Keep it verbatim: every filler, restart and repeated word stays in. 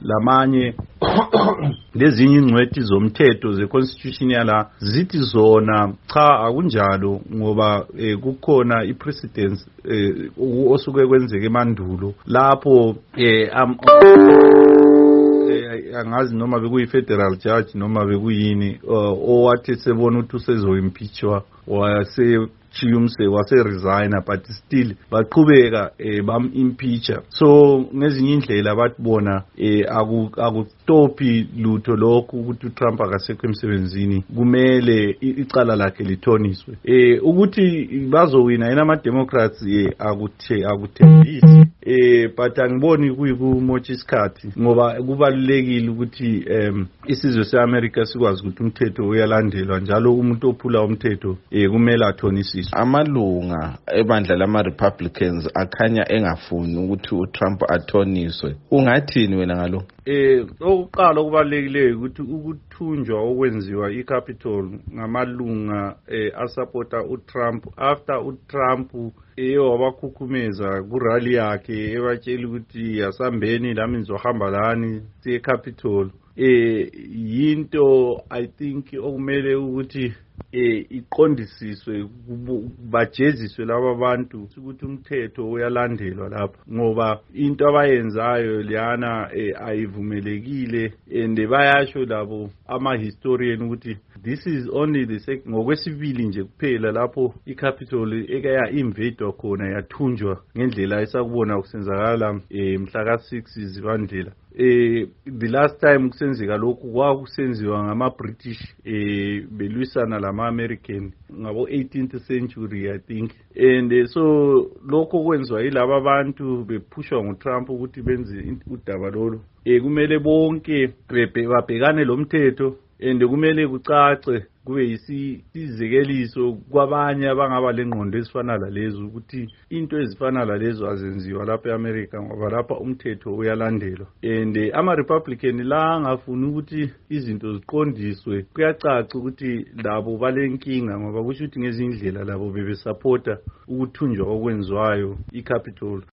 lamanye lezinye ingcwethi zomthetho ze-constitution yala zithi zona cha akunjalo ngoba eh, kukhona i-precedence eh, osuke kwenzeke emandulo lapho eh, am, angazi noma bekuyi-federal judge noma bekuyini uh, owathi sebona ukuthi usezo-impeachwa wase Chiyumse wase-resigner but still baqhubeka eh, bam-impeacha so ngezinye indlela bathi bona eh, akustophi lutho lokhu ukuthi uTrump akasekho emsebenzini kumele icala lakhe lithoniswe eh, ukuthi bazowina yena ama-democrats eh, akuthe akuthembisi eh, but angiboni kuyikumotsha isikhathi ngoba kubalulekile ukuthi um, isizwe se-America sikwazi ukuthi umthetho uyalandelwa njalo umuntu ophula umthetho eh, kumele athoniswe. Amalunga ebandla lama-Republicans akhanya engafuni ukuthi uTrump athoniswe. Ungathini wena ngalo? Eh okuqala okubalekile ukuthi ukuthunjwa okwenziwa iCapitol ngamalunga eh, asupporta uTrump after uTrump eh wabakhukhumeza kurally yakhe ebatshela ukuthi asambeni lami nizohamba lani eCapitol. Eh yinto I think okumele ukuthi eh iqondisiswe bajeziswe laba bantu ukuthi umthetho uyalandelwa lapha ngoba into abayenzayo liyana eh, ayivumelekile and bayasho labo ama historian ukuthi this is only the second ngokwesibili nje kuphela lapho iCapitol ekaya invade khona yathunjwa ngendlela esakubona kusenzakala eh, mhla ka six zibandlela. Eh the last time kusenzeka lokhu kwakusenziwa ngama British eh belwisana lama American ngabo eighteenth century I think and uh, so lokho kwenziwa yilabo abantu bephushwa nguTrump ukuthi benze udaba lolu eh kumele bonke babhekane lomthetho and kumele kucace kube yisizekeliso kwabanye abangaba lengqondo ezifana lalezo ukuthi into ezifana lalezo azenziwa lapha eAmerica ngoba lapha umthetho uyalandelwa and uh, ama Republican la ngafuna ukuthi izinto ziqondiswe kuyacaca ukuthi labo balenkinga ngoba kusho ukuthi ngezindlela labo bebe supporta ukuthunjwa okwenziwayo iCapitol.